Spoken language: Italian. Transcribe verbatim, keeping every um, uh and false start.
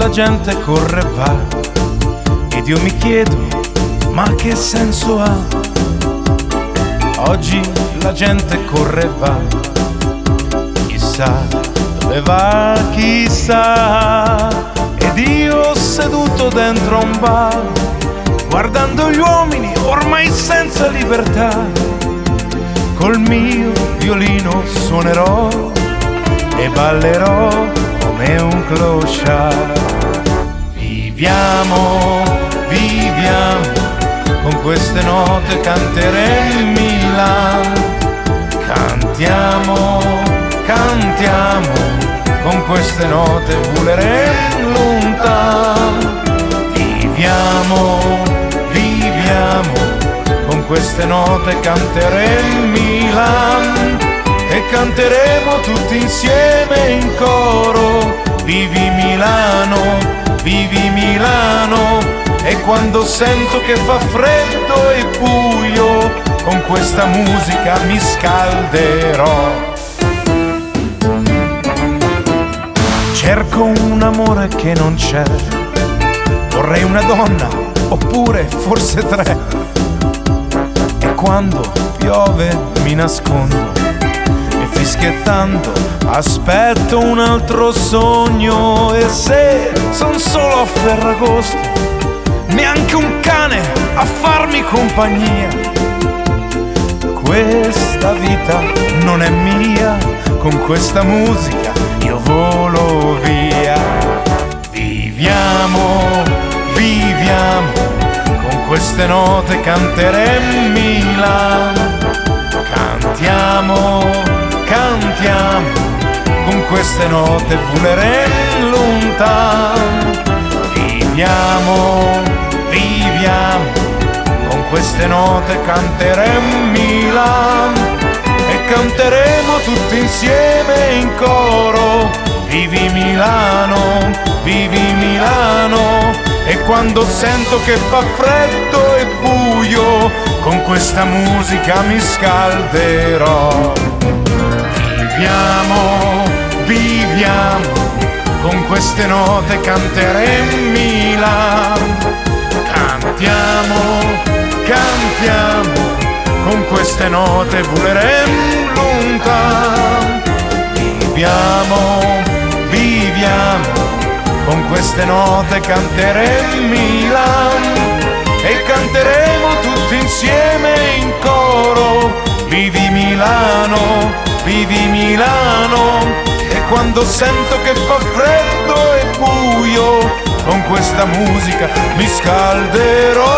la gente corre e va, ed io mi chiedo, ma che senso ha? Oggi la gente corre e va, chissà dove va, chissà. Ed io seduto dentro un bar, guardando gli uomini ormai senza libertà, col mio violino suonerò e ballerò come un clochard. Viviamo, viviamo, con queste note canteremo Milan. Cantiamo, cantiamo, con queste note voleremo lontano. Viviamo, viviamo, con queste note canteremo Milan. E canteremo tutti insieme in coro. Vivi Milano, vivi Milano. E quando sento che fa freddo e buio, con questa musica mi scalderò. Cerco un amore che non c'è, vorrei una donna, oppure forse tre. E quando piove mi nascondo, fischiettando aspetto un altro sogno. E se son solo a Ferragosto, neanche un cane a farmi compagnia. Questa vita non è mia, con questa musica io volo via. Viviamo, viviamo, con queste note canteremo Milano. Cantiamo, cantiamo, con queste note voleremo lontano. Viviamo, viviamo, con queste note canteremo Milano. E canteremo tutti insieme in coro. Vivi Milano, vivi Milano. E quando sento che fa freddo e buio, con questa musica mi scalderò. Viviamo, viviamo, con queste note canteremo Milano. Cantiamo, cantiamo, con queste note voleremo lontano. Viviamo, viviamo, con queste note canteremo Milano. E canteremo tutti insieme in coro. Vivi Milano, vivi Milano. E quando sento che fa freddo e buio, con questa musica mi scalderò.